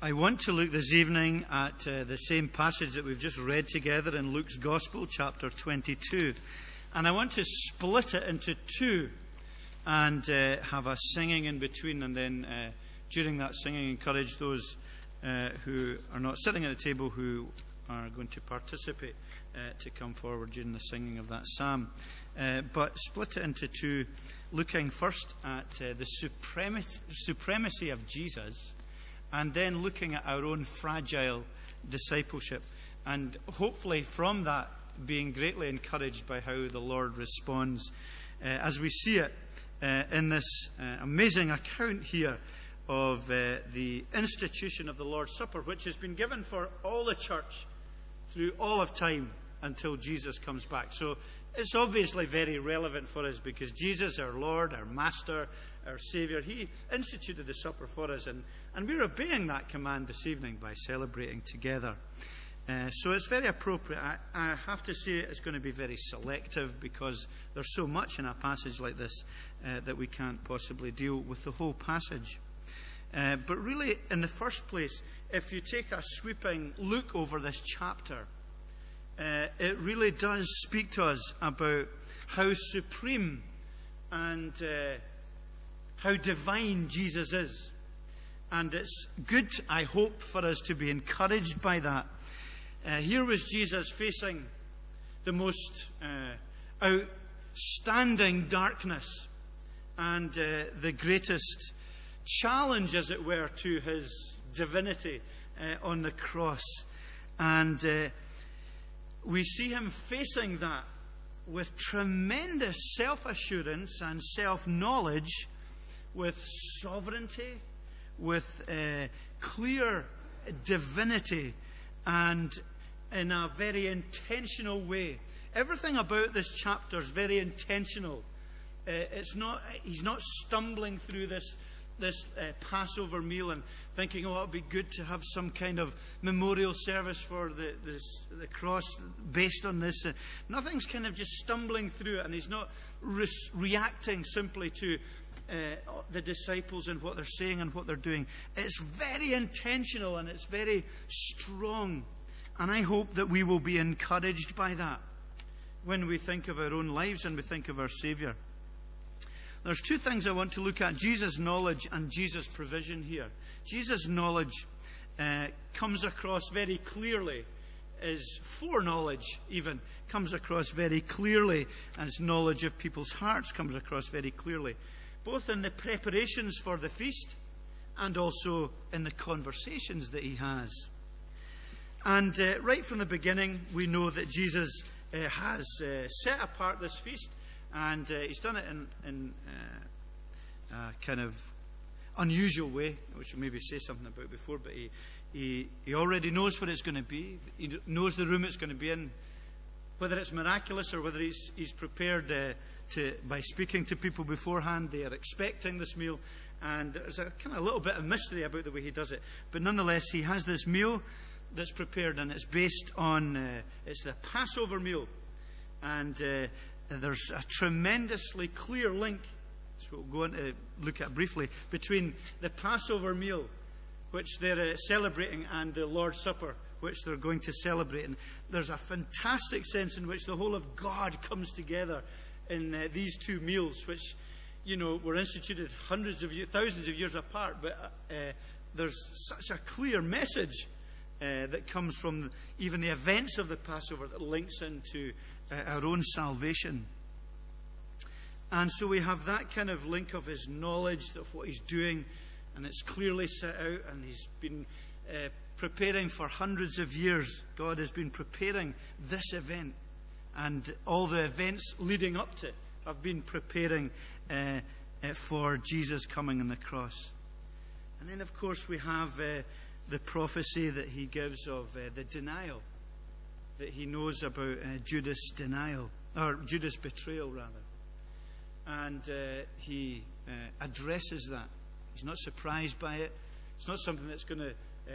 I want to look this evening at the same passage that we've just read together in Luke's Gospel, chapter 22. And I want to split it into two and have a singing in between. And then during that singing, encourage those who are not sitting at the table who are going to participate to come forward during the singing of that psalm. But split it into two, looking first at the supremacy of Jesus, and then looking at our own fragile discipleship. And hopefully from that being greatly encouraged by how the Lord responds as we see it in this amazing account here of the institution of the Lord's Supper, which has been given for all the church through all of time until Jesus comes back. So it's obviously very relevant for us because Jesus, our Lord, our Master, our Saviour, He instituted the supper for us, and we're obeying that command this evening by celebrating together. So it's very appropriate. I have to say it's going to be very selective because there's so much in a passage like this that we can't possibly deal with the whole passage. But really, in the first place, if you take a sweeping look over this chapter, it really does speak to us about how supreme and how divine Jesus is. And it's good, I hope, for us to be encouraged by that. Here was Jesus facing the most outstanding darkness and the greatest challenge, as it were, to his divinity on the cross. And we see him facing that with tremendous self-assurance and self-knowledge, with sovereignty, with clear divinity, and in a very intentional way. Everything about this chapter is very intentional. He's not stumbling through this Passover meal and thinking, oh, it would be good to have some kind of memorial service for the cross based on this. Nothing's kind of just stumbling through it, and he's not reacting simply to the disciples and what they're saying and what they're doing. It's very intentional and it's very strong. And I hope that we will be encouraged by that when we think of our own lives and we think of our Saviour. There's two things I want to look at: Jesus' knowledge and Jesus' provision here. Jesus' knowledge comes across very clearly, his foreknowledge even comes across very clearly, and his knowledge of people's hearts comes across very clearly, both in the preparations for the feast and also in the conversations that he has. And right from the beginning, we know that Jesus has set apart this feast. And he's done it in a kind of unusual way, which we'll maybe say something about before. But he already knows what it's going to be. He knows the room it's going to be in. Whether it's miraculous or whether he's prepared by speaking to people beforehand, they are expecting this meal. And there's a kind of a little bit of mystery about the way he does it. But nonetheless, he has this meal that's prepared, and it's based on, it's the Passover meal. And there's a tremendously clear link, that's what we'll go on to look at briefly, between the Passover meal, which they're celebrating, and the Lord's Supper, which they're going to celebrate. And there's a fantastic sense in which the whole of God comes together in these two meals, which, were instituted hundreds of years, thousands of years apart. But there's such a clear message that comes from even the events of the Passover that links into our own salvation. And so we have that kind of link of his knowledge of what he's doing, and it's clearly set out, and he's been preparing for hundreds of years. God has been preparing this event, and all the events leading up to it have been preparing for Jesus coming on the cross. And then, of course, we have the prophecy that he gives of the denial, that he knows about Judas' denial, or Judas' betrayal, rather. And he addresses that. He's not surprised by it. It's not something that's going to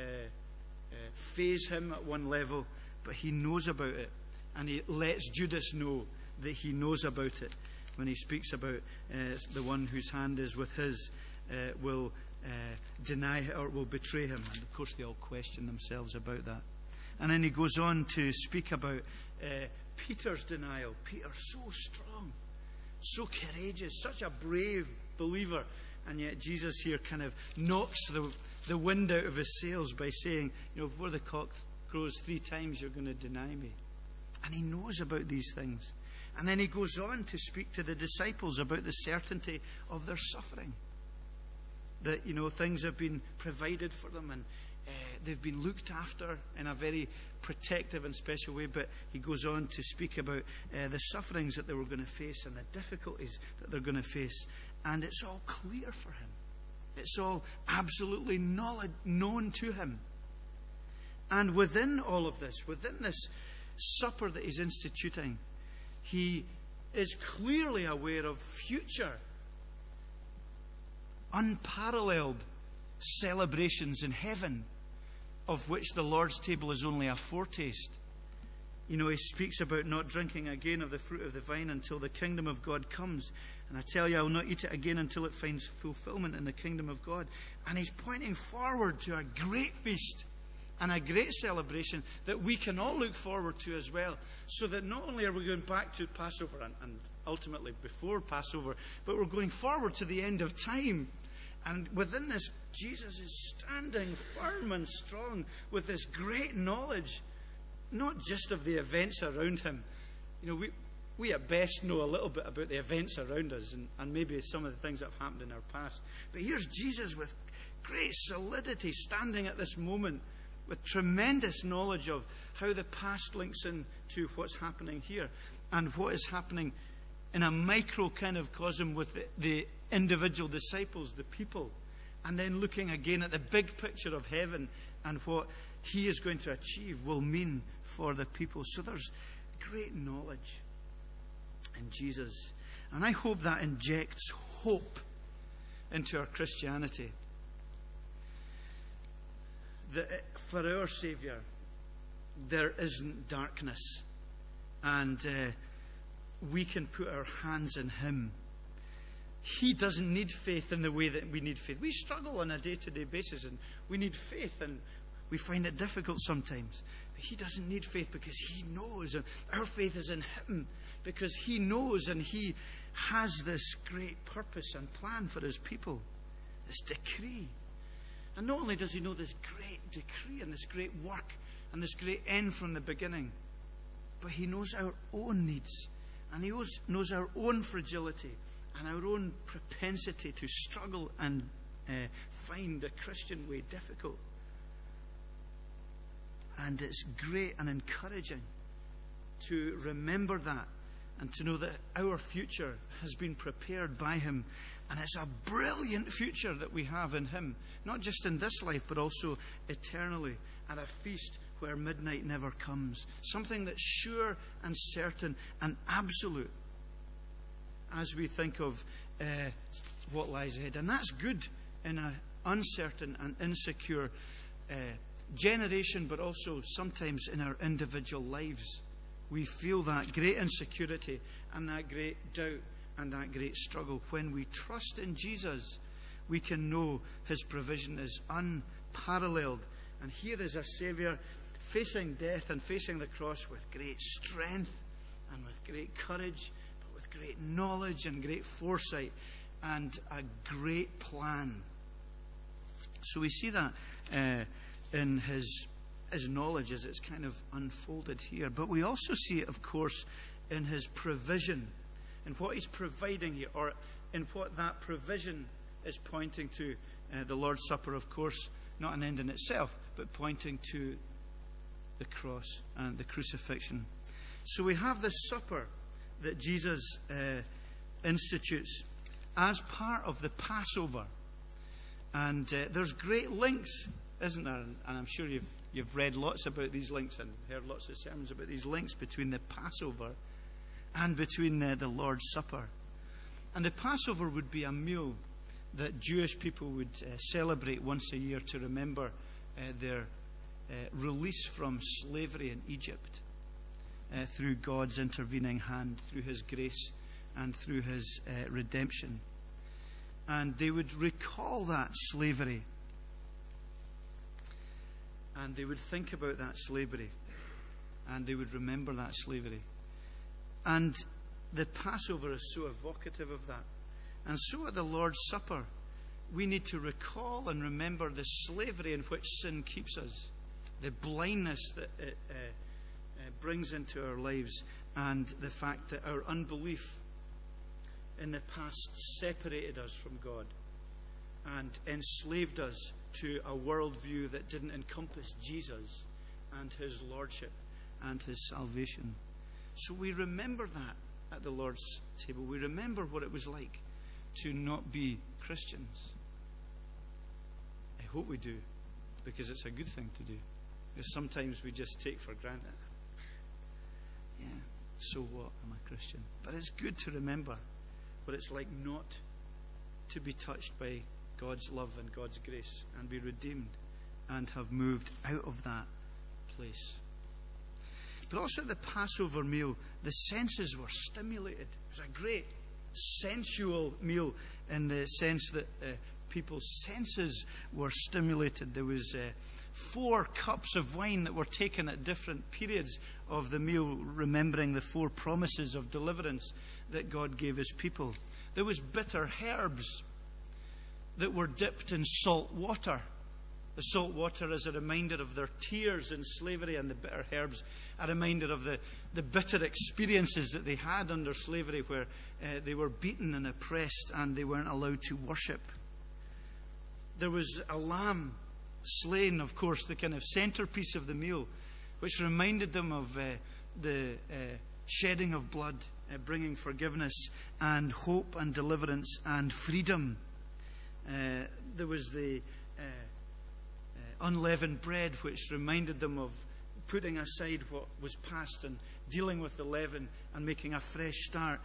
faze him at one level, but he knows about it. And he lets Judas know that he knows about it when he speaks about the one whose hand is with his will deny or will betray him. And of course they all question themselves about that. And then he goes on to speak about Peter's denial. Peter, so strong, so courageous, such a brave believer. And yet Jesus here kind of knocks the wind out of his sails by saying, before the cock crows 3 times, you're going to deny me. And he knows about these things. And then he goes on to speak to the disciples about the certainty of their suffering. That, things have been provided for them and they've been looked after in a very protective and special way. But he goes on to speak about the sufferings that they were going to face and the difficulties that they're going to face. And it's all clear for him. It's all absolutely known to him. And within all of this, within this supper that he's instituting, he is clearly aware of future, unparalleled celebrations in heaven, of which the Lord's table is only a foretaste. He speaks about not drinking again of the fruit of the vine until the kingdom of God comes. And I tell you, I will not eat it again until it finds fulfillment in the kingdom of God. And he's pointing forward to a great feast and a great celebration that we can all look forward to as well. So that not only are we going back to Passover and ultimately before Passover, but we're going forward to the end of time. And within this, Jesus is standing firm and strong with this great knowledge, not just of the events around him. We at best know a little bit about the events around us and maybe some of the things that have happened in our past. But here's Jesus with great solidity standing at this moment with tremendous knowledge of how the past links into what's happening here and what is happening in a micro kind of cosm with the individual disciples, the people, and then looking again at the big picture of heaven and what he is going to achieve will mean for the people. So there's great knowledge in Jesus. And I hope that injects hope into our Christianity. That for our Saviour, there isn't darkness. And we can put our hands in him. He doesn't need faith in the way that we need faith. We struggle on a day-to-day basis and we need faith and we find it difficult sometimes. But he doesn't need faith because he knows. And our faith is in him because he knows and he has this great purpose and plan for his people. This decree. And not only does he know this great decree and this great work and this great end from the beginning, but he knows our own needs and he knows our own fragility and our own propensity to struggle and find the Christian way difficult. And it's great and encouraging to remember that and to know that our future has been prepared by him. And it's a brilliant future that we have in him, not just in this life, but also eternally at a feast where midnight never comes. Something that's sure and certain and absolute as we think of what lies ahead. And that's good in an uncertain and insecure generation, but also sometimes in our individual lives. We feel that great insecurity and that great doubt and that great struggle. When we trust in Jesus, we can know his provision is unparalleled. And here is a Saviour facing death and facing the cross with great strength and with great courage, but with great knowledge and great foresight and a great plan. So we see that in his knowledge as it's kind of unfolded here. But we also see it, of course, in his provision, in what he's providing here, or in what that provision is pointing to. The Lord's Supper, of course, not an end in itself, but pointing to the cross and the crucifixion. So we have this supper that Jesus institutes as part of the Passover. And there's great links, isn't there? And I'm sure you've read lots about these links and heard lots of sermons about these links between the Passover and between the Lord's Supper. And the Passover would be a meal that Jewish people would celebrate once a year to remember their release from slavery in Egypt through God's intervening hand, through his grace and through his redemption. And they would recall that slavery. And they would think about that slavery. And they would remember that slavery. And the Passover is so evocative of that. And so at the Lord's Supper, we need to recall and remember the slavery in which sin keeps us, the blindness that it brings into our lives, and the fact that our unbelief in the past separated us from God and enslaved us to a worldview that didn't encompass Jesus and his lordship and his salvation. So we remember that at the Lord's table. We remember what it was like to not be Christians. I hope we do, because it's a good thing to do. Because sometimes we just take for granted. Yeah, so what? I'm a Christian. But it's good to remember what it's like not to be touched by God's love and God's grace and be redeemed and have moved out of that place. But also at the Passover meal, the senses were stimulated. It was a great sensual meal in the sense that people's senses were stimulated. There was 4 cups of wine that were taken at different periods of the meal, remembering the 4 promises of deliverance that God gave his people. There was bitter herbs that were dipped in salt water. The salt water is a reminder of their tears in slavery, and the bitter herbs a reminder of the bitter experiences that they had under slavery, where they were beaten and oppressed and they weren't allowed to worship. There was a lamb slain, of course, the kind of centerpiece of the meal, which reminded them of the shedding of blood, bringing forgiveness and hope and deliverance and freedom. There was the unleavened bread, which reminded them of putting aside what was past and dealing with the leaven and making a fresh start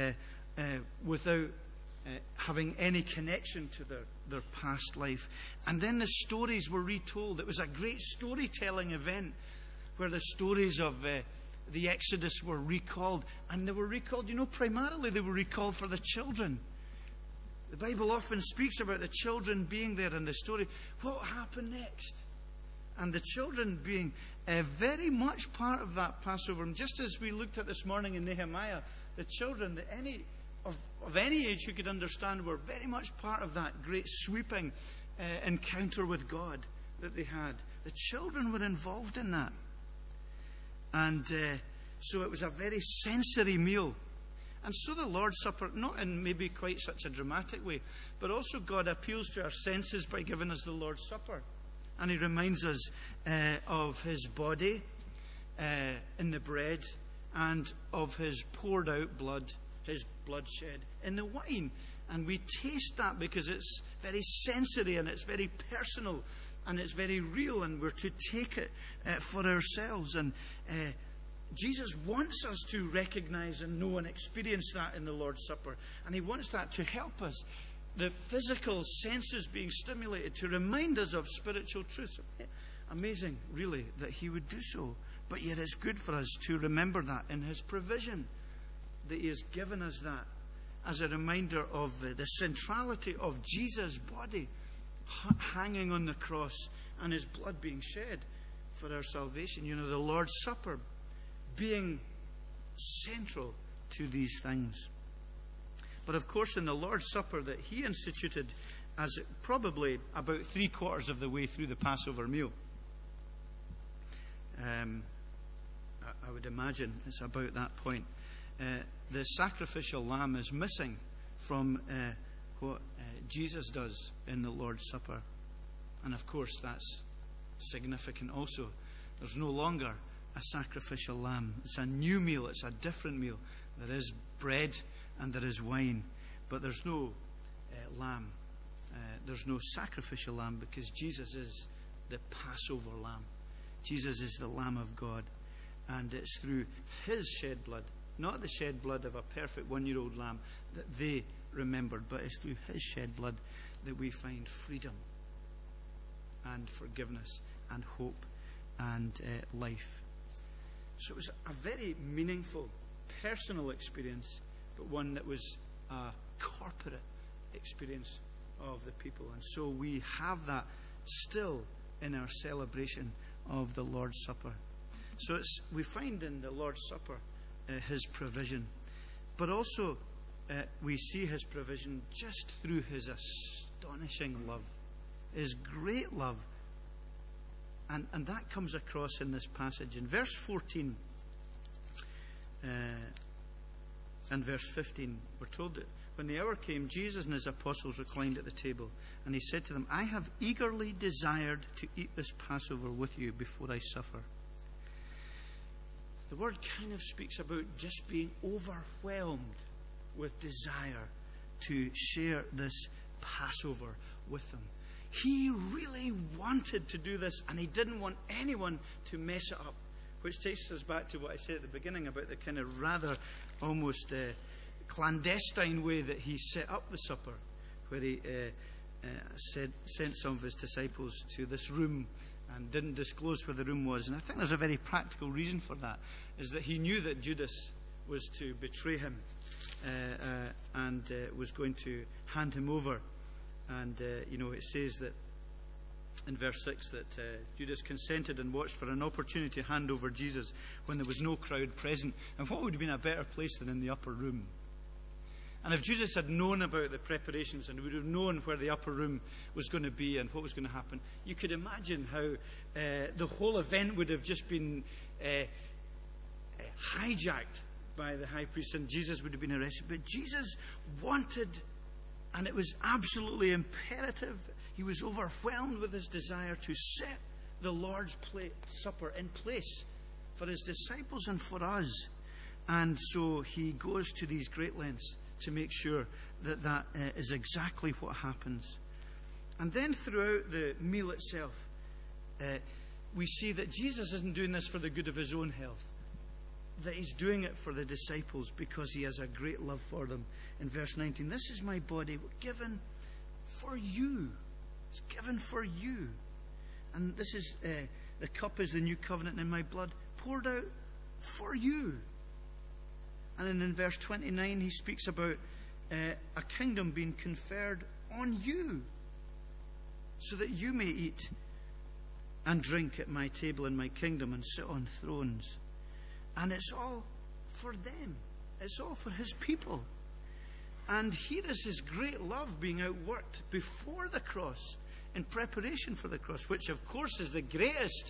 without having any connection to their past life. And then the stories were retold. It was a great storytelling event where the stories of the Exodus were recalled. And they were recalled, primarily they were recalled for the children. The Bible often speaks about the children being there in the story. What happened next? And the children being very much part of that Passover. And just as we looked at this morning in Nehemiah, the children of any age who could understand were very much part of that great sweeping encounter with God that they had. The children were involved in that. And so it was a very sensory meal. And so the Lord's Supper, not in maybe quite such a dramatic way, but also God appeals to our senses by giving us the Lord's Supper. And he reminds us of his body in the bread and of his poured out blood, his bloodshed in the wine. And we taste that because it's very sensory and it's very personal and it's very real, and we're to take it for ourselves. And Jesus wants us to recognize and know and experience that in the Lord's Supper. And he wants that to help us, the physical senses being stimulated, to remind us of spiritual truths. Amazing, really, that he would do so. But yet it's good for us to remember that in his provision, that he has given us that as a reminder of the centrality of Jesus' body hanging on the cross and his blood being shed for our salvation. The Lord's Supper being central to these things. But of course, in the Lord's Supper that he instituted as probably about 3/4 of the way through the Passover meal, I would imagine it's about that point, the sacrificial lamb is missing from what Jesus does in the Lord's Supper. And of course, that's significant also. There's no longer a sacrificial lamb. It's a new meal. It's a different meal. There is bread and there is wine, but there's no lamb. There's no sacrificial lamb, because Jesus is the Passover lamb. Jesus is the Lamb of God, and it's through his shed blood, not the shed blood of a perfect 1-year-old lamb that they remembered, but it's through his shed blood that we find freedom and forgiveness and hope and life. So it was a very meaningful, personal experience, but one that was a corporate experience of the people. And so we have that still in our celebration of the Lord's Supper. So we find in the Lord's Supper his provision, but also we see his provision just through his astonishing love, his great love. And that comes across in this passage. In verse 14 and verse 15, we're told that when the hour came, Jesus and his apostles reclined at the table, and he said to them, I have eagerly desired to eat this Passover with you before I suffer. The word kind of speaks about just being overwhelmed with desire to share this Passover with them. He really wanted to do this, and he didn't want anyone to mess it up, which takes us back to what I said at the beginning about the kind of rather almost clandestine way that he set up the supper, where he sent some of his disciples to this room and didn't disclose where the room was. And I think there's a very practical reason for that, is that he knew that Judas was to betray him and was going to hand him over. And, it says that in verse 6 that Judas consented and watched for an opportunity to hand over Jesus when there was no crowd present. And what would have been a better place than in the upper room? And if Judas had known about the preparations and would have known where the upper room was going to be and what was going to happen, you could imagine how the whole event would have just been hijacked by the high priest, and Jesus would have been arrested. But Jesus wanted, and it was absolutely imperative, he was overwhelmed with his desire to set the Lord's Supper in place for his disciples and for us. And so he goes to these great lengths to make sure that is exactly what happens. And then throughout the meal itself, we see that Jesus isn't doing this for the good of his own health, that he's doing it for the disciples because he has a great love for them. In verse 19, this is my body given for you. It's given for you. And this is, the cup is the new covenant in my blood, poured out for you. And then in verse 29, he speaks about a kingdom being conferred on you, so that you may eat and drink at my table in my kingdom and sit on thrones. And it's all for them. It's all for his people. And here is his great love being outworked before the cross, in preparation for the cross, which of course is the greatest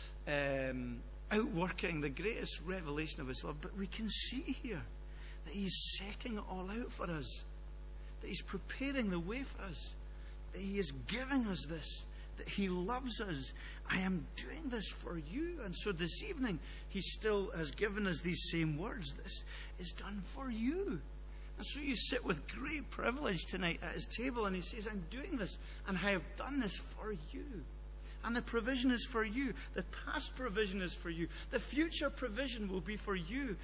outworking, the greatest revelation of his love. But we can see here that he's setting it all out for us, that he's preparing the way for us, that he is giving us this, that he loves us. I am doing this for you. And so this evening he still has given us these same words. This is done for you. And so you sit with great privilege tonight at his table, and he says, I'm doing this, and I have done this for you. And the provision is for you. The past provision is for you. The future provision will be for you.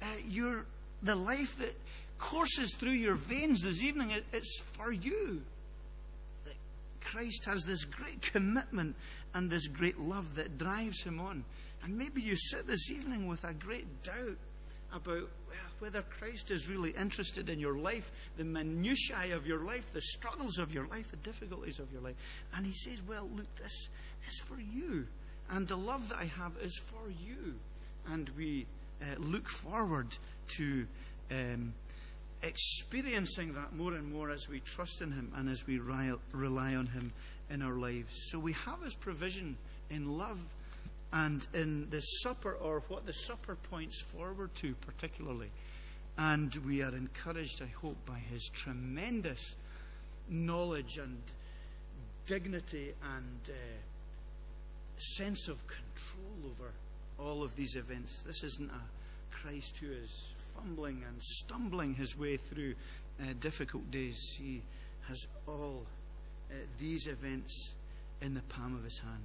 The life that courses through your veins this evening, it's for you. That Christ has this great commitment and this great love that drives him on. And maybe you sit this evening with a great doubt about whether Christ is really interested in your life, the minutiae of your life, the struggles of your life, the difficulties of your life. And he says, well, look, this is for you. And the love that I have is for you. And we look forward to experiencing that more and more as we trust in him and as we rely on him in our lives. So we have his provision in love and in the supper, or what the supper points forward to particularly. And we are encouraged, I hope, by his tremendous knowledge and dignity and sense of control over all of these events. This isn't a Christ who is fumbling and stumbling his way through difficult days. He has all these events in the palm of his hand.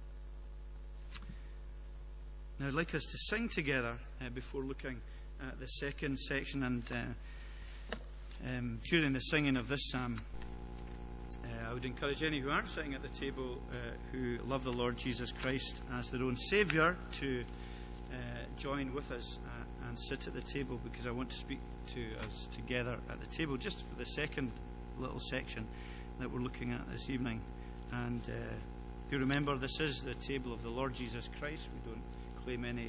Now I'd like us to sing together before looking at the second section, and during the singing of this psalm, I would encourage any who aren't sitting at the table who love the Lord Jesus Christ as their own Saviour to join with us and sit at the table, because I want to speak to us together at the table just for the second little section that we're looking at this evening. And do you remember, this is the table of the Lord Jesus Christ. We don't claim any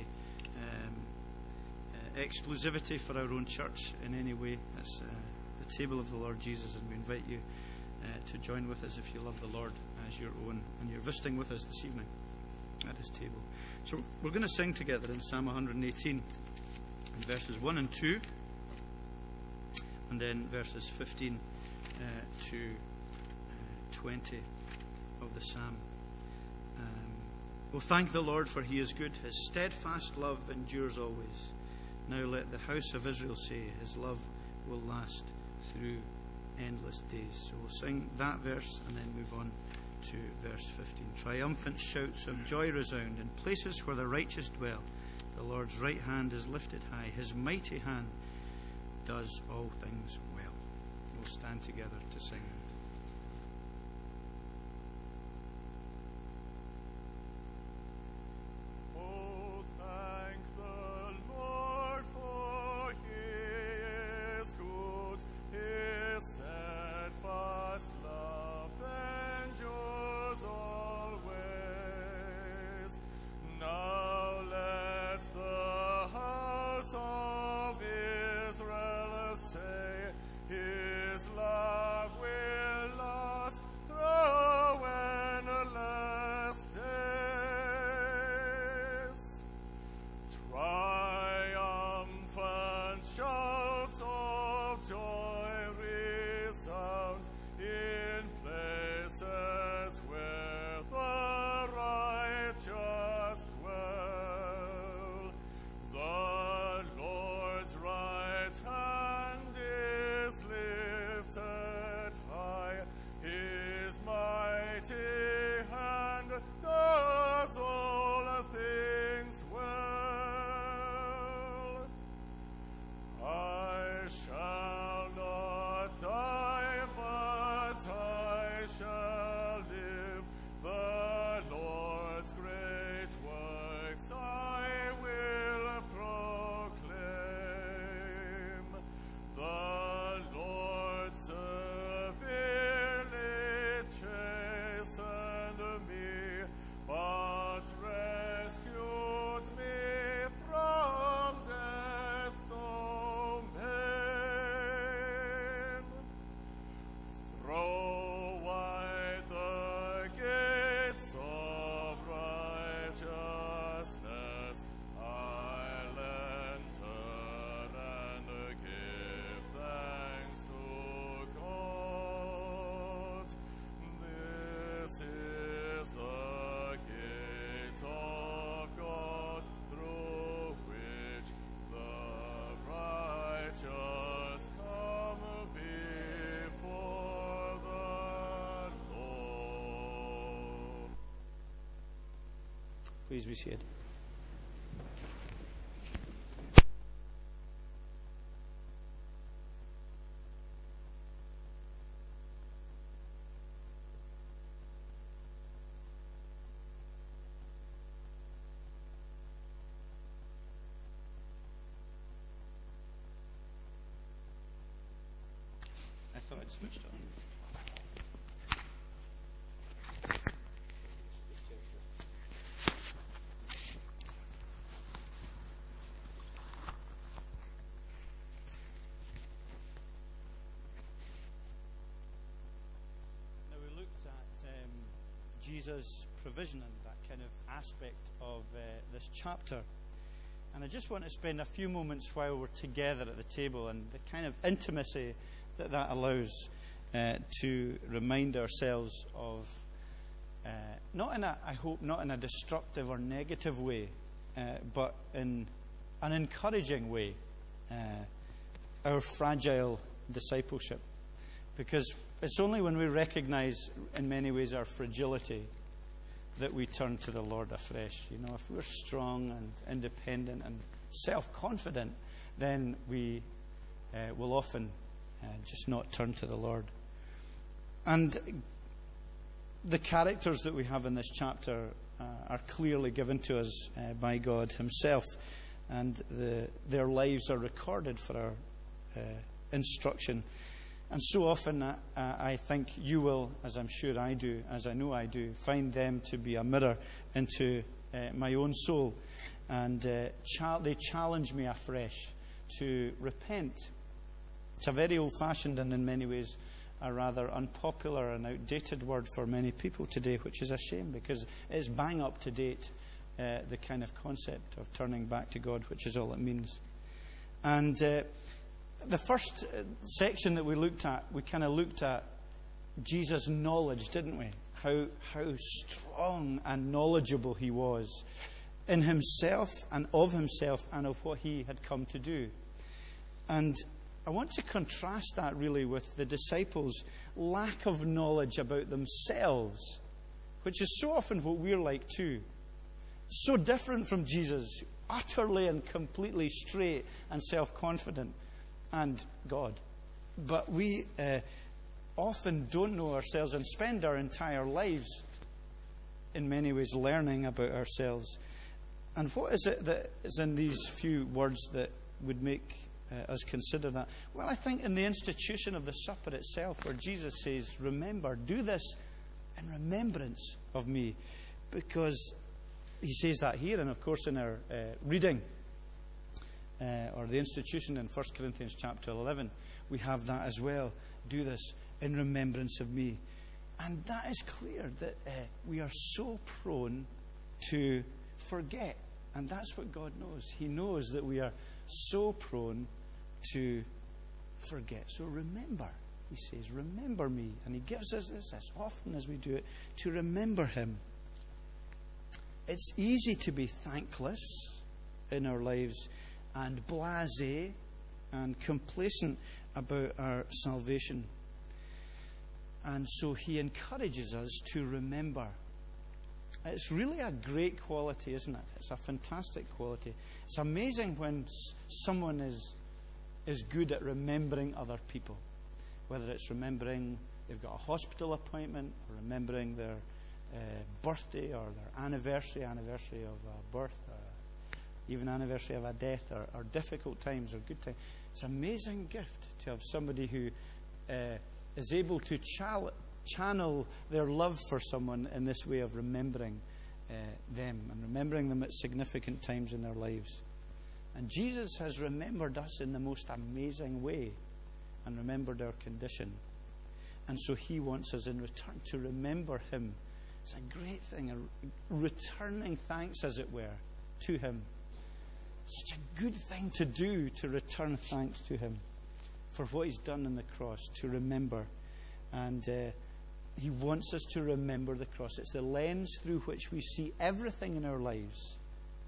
exclusivity for our own church in any way. It's the table of the Lord Jesus, and we invite you to join with us if you love the Lord as your own, and you're visiting with us this evening at his table. So we're going to sing together in Psalm 118, in verses 1 and 2, and then verses 15 to 20 of the psalm. Oh, thank the Lord, for he is good. His steadfast love endures always. Now let the house of Israel say, his love will last through endless days. So we'll sing that verse and then move on to verse 15. Triumphant shouts of joy resound in places where the righteous dwell. The Lord's right hand is lifted high. His mighty hand does all things well. We'll stand together to sing. Please be seated. I thought I'd switched on. Jesus' provision and that kind of aspect of this chapter. And I just want to spend a few moments while we're together at the table and the kind of intimacy that allows to remind ourselves of, not in a destructive or negative way, but in an encouraging way, our fragile discipleship. Because it's only when we recognize in many ways our fragility that we turn to the Lord afresh. You know, if we're strong and independent and self-confident, then we will often just not turn to the Lord. And the characters that we have in this chapter are clearly given to us by God himself, and their lives are recorded for our instruction And so often I think you will, as I'm sure I do, as I know I do, find them to be a mirror into my own soul. And they challenge me afresh to repent. It's a very old-fashioned and in many ways a rather unpopular and outdated word for many people today, which is a shame because it's bang up to date, the kind of concept of turning back to God, which is all it means. And the first section that we looked at, we kind of looked at Jesus' knowledge, didn't we? How strong and knowledgeable he was in himself and of what he had come to do. And I want to contrast that really with the disciples' lack of knowledge about themselves, which is so often what we're like too. So different from Jesus, utterly and completely straight and self-confident, and God. But we often don't know ourselves and spend our entire lives in many ways learning about ourselves. And what is it that is in these few words that would make us consider that? Well, I think in the institution of the supper itself, where Jesus says, remember, do this in remembrance of me. Because he says that here, and of course in our reading, or the institution in 1 Corinthians chapter 11, we have that as well. Do this in remembrance of me. And that is clear that we are so prone to forget. And that's what God knows. He knows that we are so prone to forget. So remember, he says, remember me. And he gives us this as often as we do it, to remember him. It's easy to be thankless in our lives and blasé and complacent about our salvation. And so he encourages us to remember. It's really a great quality, isn't it? It's a fantastic quality. It's amazing when someone is good at remembering other people. Whether it's remembering they've got a hospital appointment, or remembering their birthday, or their anniversary of a birth, or even anniversary of a death, or difficult times or good times. It's an amazing gift to have somebody who is able to channel their love for someone in this way of remembering them and remembering them at significant times in their lives. And Jesus has remembered us in the most amazing way and remembered our condition. And so he wants us in return to remember him. It's a great thing, returning thanks, as it were, to him. Such a good thing to do, to return thanks to him for what he's done on the cross, to remember. And he wants us to remember the cross. It's the lens through which we see everything in our lives.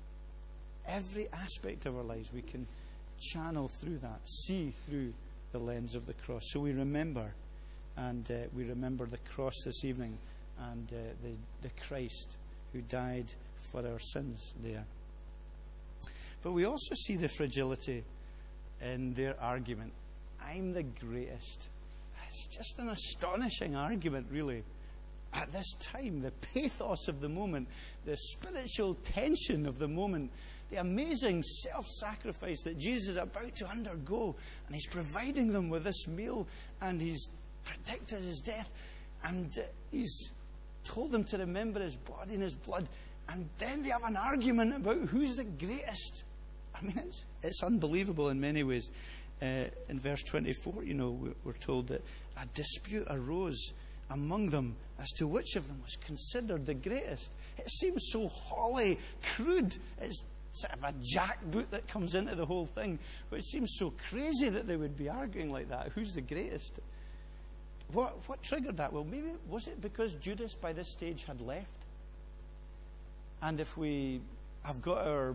Every aspect of our lives we can channel through that, see through the lens of the cross. So we remember, and we remember the cross this evening, and the Christ who died for our sins there. But we also see the fragility in their argument. I'm the greatest. It's just an astonishing argument, really. At this time, the pathos of the moment, the spiritual tension of the moment, the amazing self-sacrifice that Jesus is about to undergo, and he's providing them with this meal, and he's predicted his death, and he's told them to remember his body and his blood, and then they have an argument about who's the greatest. I mean, it's unbelievable in many ways. In verse 24, we're told that a dispute arose among them as to which of them was considered the greatest. It seems so wholly crude. It's sort of a jackboot that comes into the whole thing. But it seems so crazy that they would be arguing like that. Who's the greatest? What triggered that? Well, maybe was it because Judas by this stage had left? And if we have got our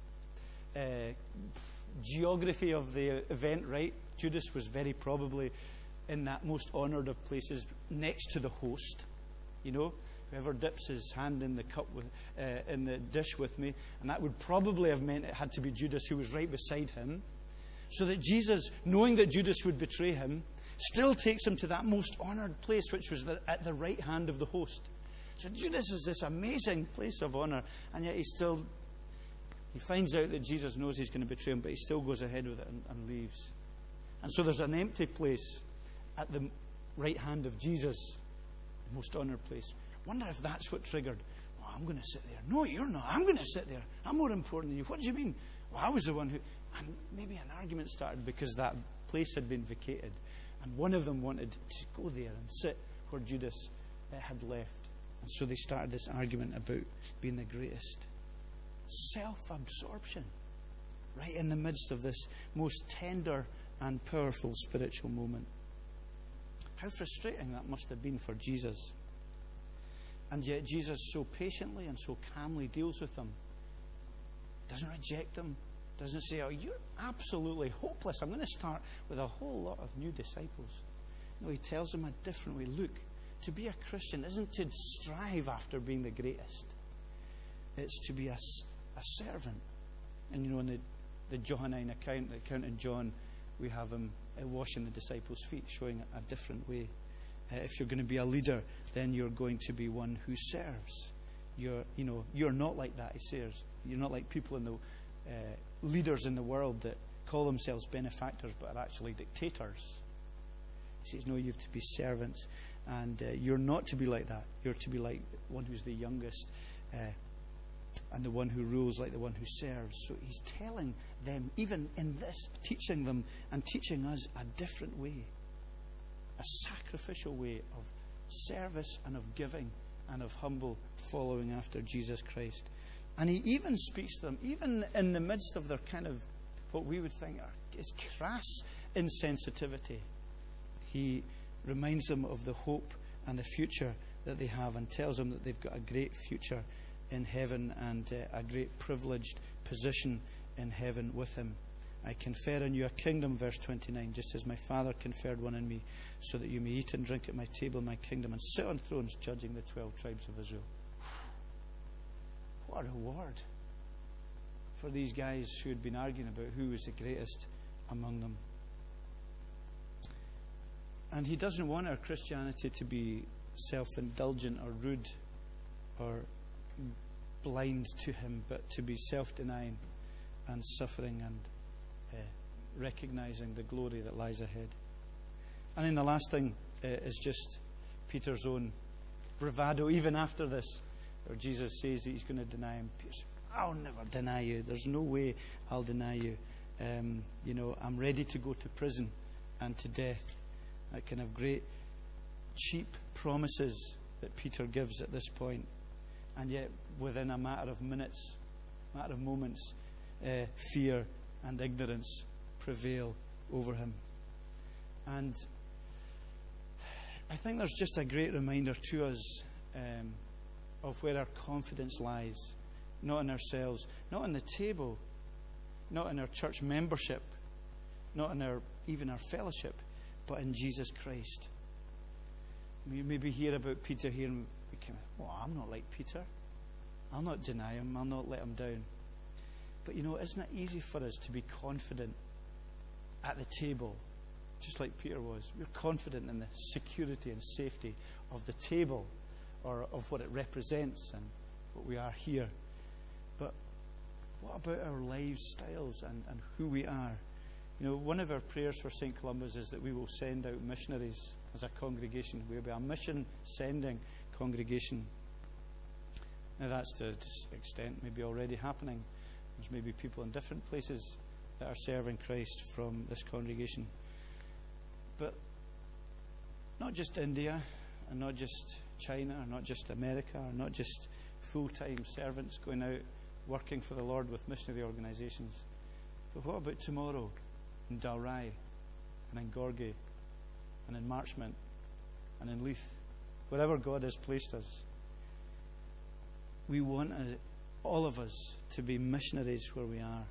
geography of the event right, Judas was very probably in that most honoured of places next to the host. Whoever dips his hand in the cup in the dish with me, and that would probably have meant it had to be Judas, who was right beside him. So that Jesus, knowing that Judas would betray him, still takes him to that most honoured place, which was at the right hand of the host. So Judas is this amazing place of honour, and yet he finds out that Jesus knows he's going to betray him, but he still goes ahead with it and leaves. And so there's an empty place at the right hand of Jesus, the most honoured place. Wonder if that's what triggered. Well, I'm going to sit there. No, you're not. I'm going to sit there. I'm more important than you. What do you mean? Well, I was the one who... And maybe an argument started because that place had been vacated. And one of them wanted to go there and sit where Judas had left. And so they started this argument about being the greatest. Self-absorption. Right in the midst of this most tender and powerful spiritual moment. How frustrating that must have been for Jesus. And yet Jesus so patiently and so calmly deals with them. Doesn't reject them. Doesn't say, oh, you're absolutely hopeless. I'm going to start with a whole lot of new disciples. No, he tells them a different way. Look, to be a Christian isn't to strive after being the greatest. It's to be a servant. And in the Johannine account, the account in John, we have him washing the disciples' feet, showing a different way. If you're going to be a leader, then you're going to be one who serves. You're not like that, he says. You're not like people in the leaders in the world that call themselves benefactors but are actually dictators. He says, no, you have to be servants. And you're not to be like that. You're to be like one who's the youngest and the one who rules like the one who serves. So he's telling them, even in this, teaching them and teaching us a different way. A sacrificial way of service and of giving and of humble following after Jesus Christ. And he even speaks to them, even in the midst of their kind of what we would think is crass insensitivity. He reminds them of the hope and the future that they have and tells them that they've got a great future in heaven and a great privileged position in heaven with him. I confer on you a kingdom, verse 29, just as my Father conferred one on me, so that you may eat and drink at my table in my kingdom and sit on thrones judging the 12 tribes of Israel. What a reward for these guys who had been arguing about who was the greatest among them. And he doesn't want our Christianity to be self-indulgent or rude or blind to him, but to be self-denying and suffering and recognizing the glory that lies ahead. And then the last thing is just Peter's own bravado, even after this, where Jesus says that he's going to deny him. Peter says, I'll never deny you. There's no way I'll deny you. I'm ready to go to prison and to death. That kind of great, cheap promises that Peter gives at this point. And yet, within a matter of minutes, matter of moments, fear and ignorance prevail over him. And I think there's just a great reminder to us of where our confidence lies. Not in ourselves, not in the table, not in our church membership, not in even our fellowship, but in Jesus Christ. We maybe hear about Peter here and we kind of, well, I'm not like Peter. I'll not deny him. I'll not let him down. But isn't it easy for us to be confident at the table, just like Peter was? We're confident in the security and safety of the table or of what it represents and what we are here. But what about our lifestyles and who we are? One of our prayers for St. Columba's is that we will send out missionaries as a congregation. We'll be a mission-sending congregation. Now that's to this extent maybe already happening. There's maybe people in different places that are serving Christ from this congregation. But not just India, and not just China, or not just America, or not just full-time servants going out working for the Lord with missionary organisations. But what about tomorrow in Dalry, and in Gorgie, and in Marchmont, and in Leith, wherever God has placed us? We want all of us to be missionaries where we are,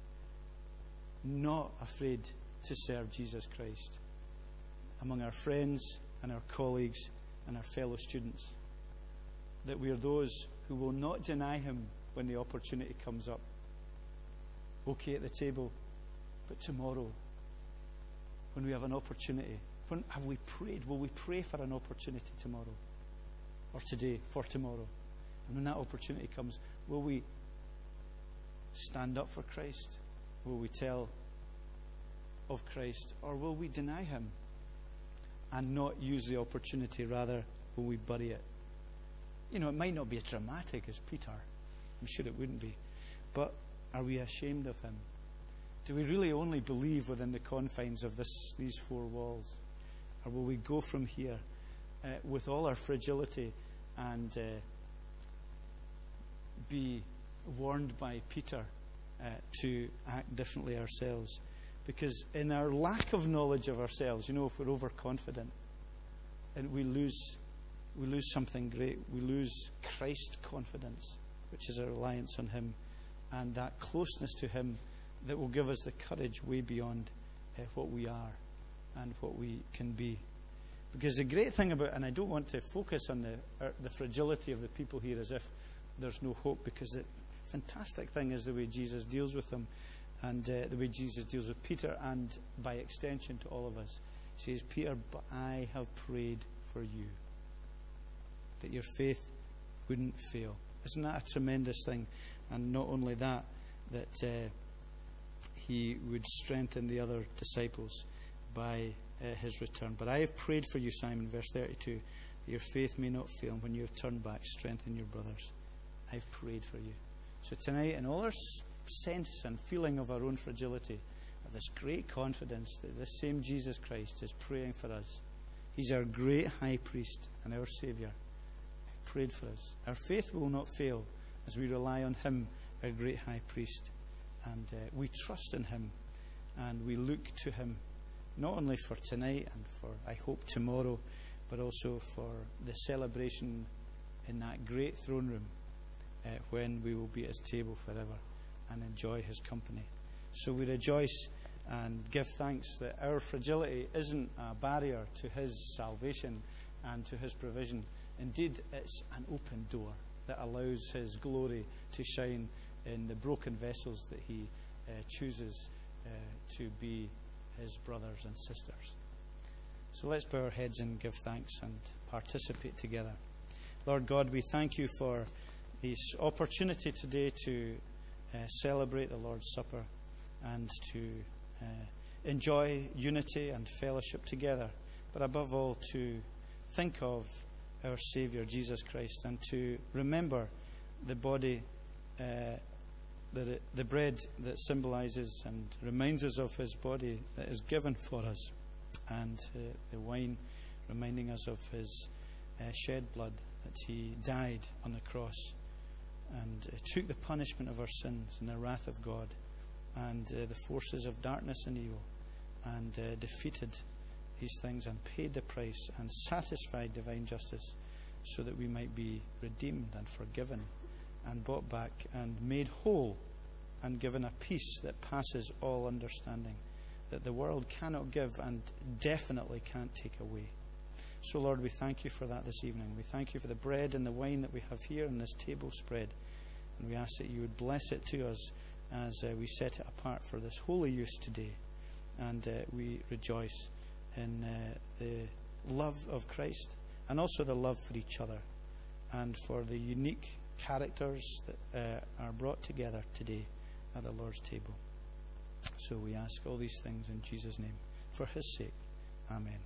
not afraid to serve Jesus Christ among our friends and our colleagues and our fellow students. That we are those who will not deny him when the opportunity comes up. Okay at the table, but tomorrow, when we have an opportunity, when have we prayed? Will we pray for an opportunity tomorrow? Or today, for tomorrow? And when that opportunity comes, will we stand up for Christ? Will we tell of Christ? Or will we deny him? and not use the opportunity. Rather, will we bury it? It might not be as dramatic as Peter. I'm sure it wouldn't be. But are we ashamed of him? Do we really only believe within the confines of these four walls? Or will we go from here with all our fragility and be warned by Peter to act differently ourselves? Because in our lack of knowledge of ourselves, if we're overconfident, and we lose something great. We lose Christ confidence, which is a reliance on him, and that closeness to him that will give us the courage way beyond what we are and what we can be. Because the great thing about, and I don't want to focus on the fragility of the people here as if there's no hope, because the fantastic thing is the way Jesus deals with them, and the way Jesus deals with Peter, and by extension to all of us. He says, Peter, but I have prayed for you, that your faith wouldn't fail. Isn't that a tremendous thing? And not only that, that he would strengthen the other disciples by his return. But I have prayed for you, Simon, verse 32, that your faith may not fail, and when you have turned back, strengthen your brothers. I've prayed for you. So tonight, in all our sense and feeling of our own fragility, of this great confidence that this same Jesus Christ is praying for us. He's our great high priest and our Saviour. He prayed for us. Our faith will not fail as we rely on him, our great high priest. And we trust in him, and we look to him, not only for tonight and for, I hope, tomorrow, but also for the celebration in that great throne room when we will be at his table forever and enjoy his company. So we rejoice and give thanks that our fragility isn't a barrier to his salvation and to his provision. Indeed, it's an open door that allows his glory to shine in the broken vessels that he chooses to be his brothers and sisters. So let's bow our heads and give thanks and participate together. Lord God, we thank you for this opportunity today to celebrate the Lord's Supper and to enjoy unity and fellowship together, but above all to think of our Saviour Jesus Christ and to remember the body, the bread that symbolizes and reminds us of his body that is given for us, and the wine reminding us of his shed blood, that he died on the cross and took the punishment of our sins and the wrath of God and the forces of darkness and evil, and defeated these things and paid the price and satisfied divine justice, so that we might be redeemed and forgiven and bought back and made whole and given a peace that passes all understanding, that the world cannot give and definitely can't take away. So Lord, we thank you for that this evening. We thank you for the bread and the wine that we have here on this table spread, and we ask that you would bless it to us as we set it apart for this holy use today. And we rejoice in the love of Christ, and also the love for each other, and for the unique characters that are brought together today at the Lord's table. So we ask all these things in Jesus' name, for his sake. Amen.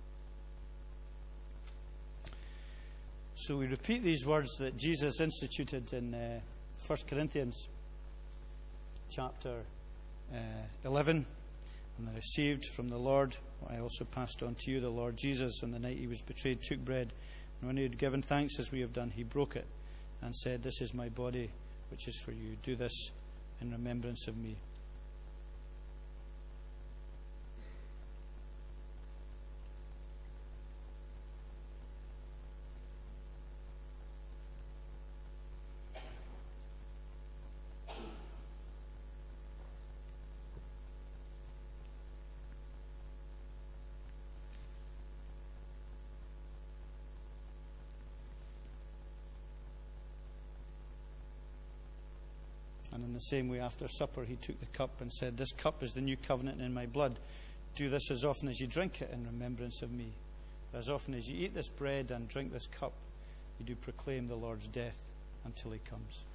So we repeat these words that Jesus instituted in 1 Corinthians chapter 11. And I received from the Lord what I also passed on to you. The Lord Jesus, on the night he was betrayed, took bread. And when he had given thanks as we have done, he broke it and said, "This is my body, which is for you. Do this in remembrance of me." And in the same way, after supper, he took the cup and said, "This cup is the new covenant in my blood. Do this as often as you drink it in remembrance of me. For as often as you eat this bread and drink this cup, you do proclaim the Lord's death until he comes."